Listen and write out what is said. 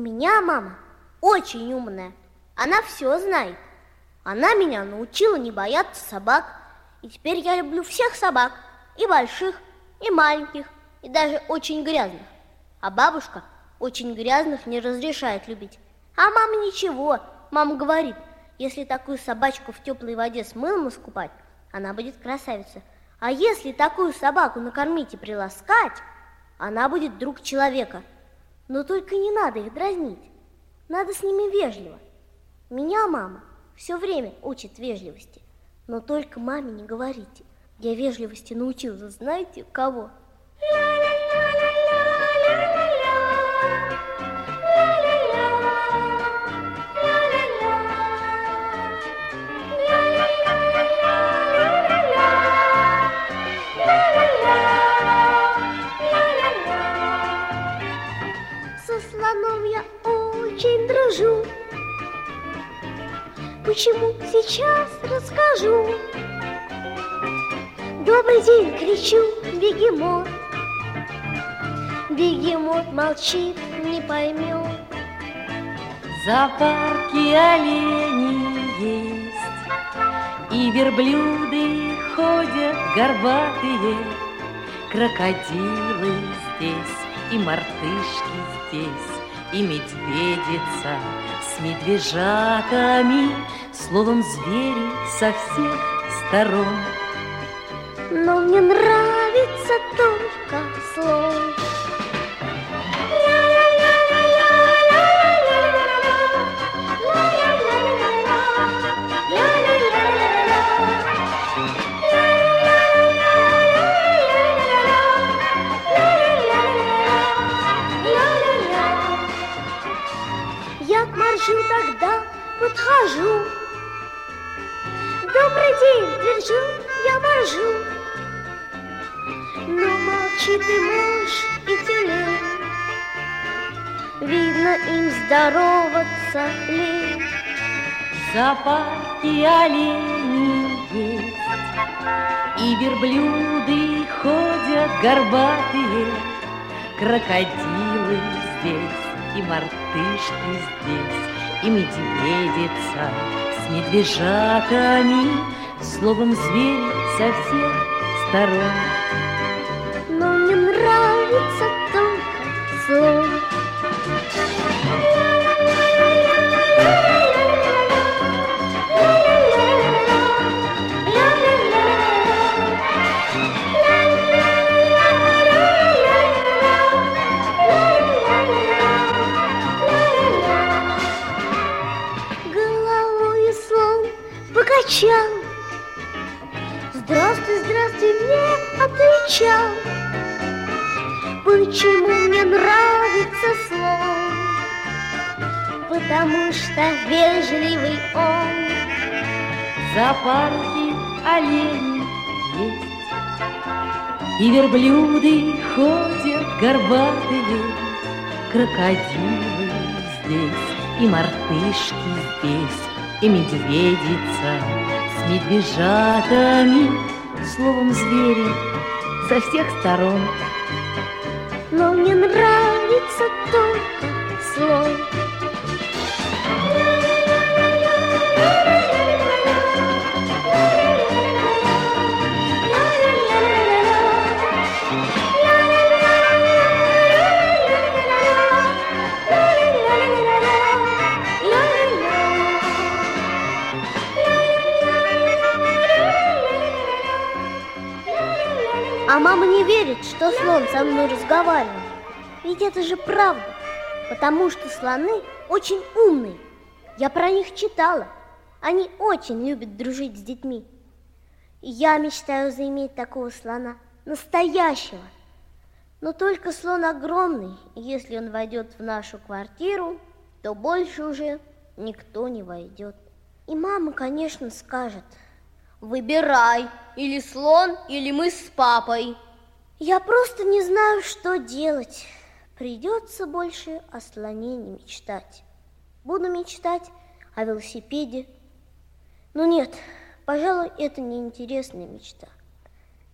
меня мама очень умная. Она все знает. Она меня научила не бояться собак. И теперь я люблю всех собак. И больших, и маленьких, и даже очень грязных. А бабушка очень грязных не разрешает любить. А мама ничего. Мама говорит, если такую собачку в теплой воде с мылом искупать, она будет красавица. А если такую собаку накормить и приласкать, она будет друг человека. Но только не надо их дразнить. Надо с ними вежливо. Меня мама все время учит вежливости. Но только маме не говорите. Я вежливости научилась, знаете, кого? Со слоном я очень дружу. Почему, сейчас расскажу. Добрый день, кричу, бегемот. Бегемот молчит, не поймет. В зоопарке олени есть, и верблюды ходят горбатые, крокодилы здесь, и мартышки здесь, и медведица с медвежатами, словом, звери со всех сторон. Но мне нравится только слон. Я к маршу тогда подхожу. Добрый день, твержу, я моржу. Но молчит и мышь, и тюлень. Видно, им здороваться лень. В зоопарке олени есть, и верблюды ходят горбатые, крокодилы здесь, и мартышки здесь, и медведица с медвежатами, словом, звери со всех сторон. Но мне нравится только слон. Головой слон покачал. Здравствуй, здравствуй, мне отвечал. Почему мне нравится слон? Потому что вежливый он. В зоопарке олени есть, и верблюды ходят горбатые, крокодилы здесь, и мартышки здесь, и медведица с медвежатами, словом, звери со всех сторон. Но мне нравится только слон. А мама не верит, что слон со мной разговаривает. Ведь это же правда. Потому что слоны очень умные. Я про них читала. Они очень любят дружить с детьми. И я мечтаю заиметь такого слона. Настоящего. Но только слон огромный. И если он войдет в нашу квартиру, то больше уже никто не войдет. И мама, конечно, скажет: выбирай, или слон, или мы с папой. Я просто не знаю, что делать. Придется больше о слоне не мечтать. Буду мечтать о велосипеде. Но нет, пожалуй, это неинтересная мечта.